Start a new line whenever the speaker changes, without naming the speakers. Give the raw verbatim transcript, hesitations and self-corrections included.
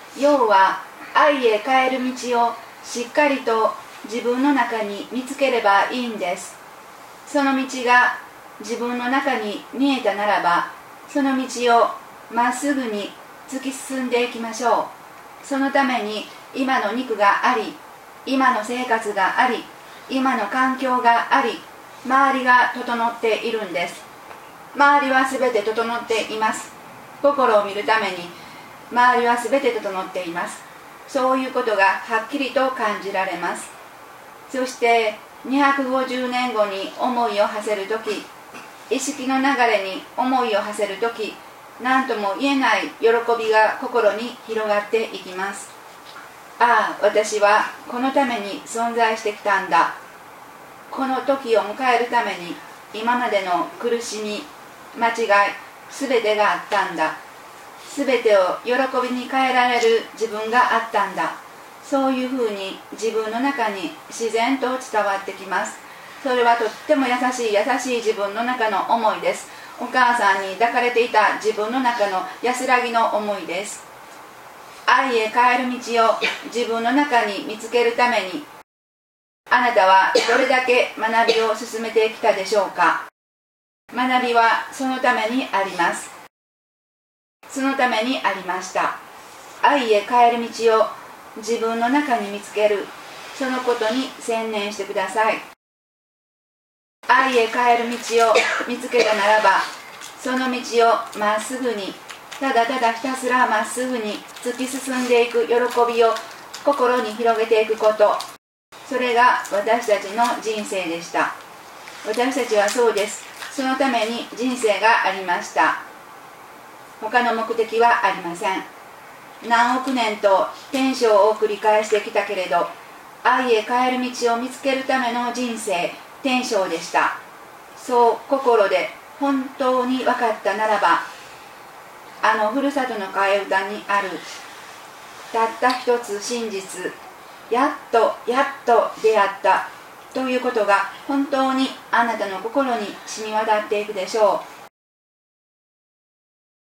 要は愛へ帰る道をしっかりと自分の中に見つければいいんです。その道が自分の中に見えたならば、その道をまっすぐに突き進んでいきましょう。そのために今の肉があり、今の生活があり、今の環境があり、周りが整っているんです。周りはすべて整っています。心を見るために周りはすべて整っています。そういうことがはっきりと感じられます。そしてにひゃくごじゅうねんごに思いを馳せるとき、意識の流れに思いを馳せるとき、何とも言えない喜びが心に広がっていきます。ああ、私はこのために存在してきたんだ。この時を迎えるために今までの苦しみ、間違い、すべてがあったんだ。すべてを喜びに変えられる自分があったんだ。そういうふうに自分の中に自然と伝わってきます。それはとっても優しい優しい自分の中の思いです。お母さんに抱かれていた自分の中の安らぎの思いです。愛へ帰る道を自分の中に見つけるために、あなたはどれだけ学びを進めてきたでしょうか。学びはそのためにあります。そのためにありました。愛へ帰る道を自分の中に見つける、そのことに専念してください。愛へ帰る道を見つけたならば、その道をまっすぐに、ただただひたすらまっすぐに突き進んでいく喜びを心に広げていくこと、それが私たちの人生でした。私たちはそうです。そのために人生がありました。他の目的はありません。何億年と天生を繰り返してきたけれど、愛へ帰る道を見つけるための人生、天生でした。そう心で本当に分かったならば、あのふるさとの替え歌にあるたった一つ真実、やっとやっと出会ったということが本当にあなたの心に染み渡っていくでしょう。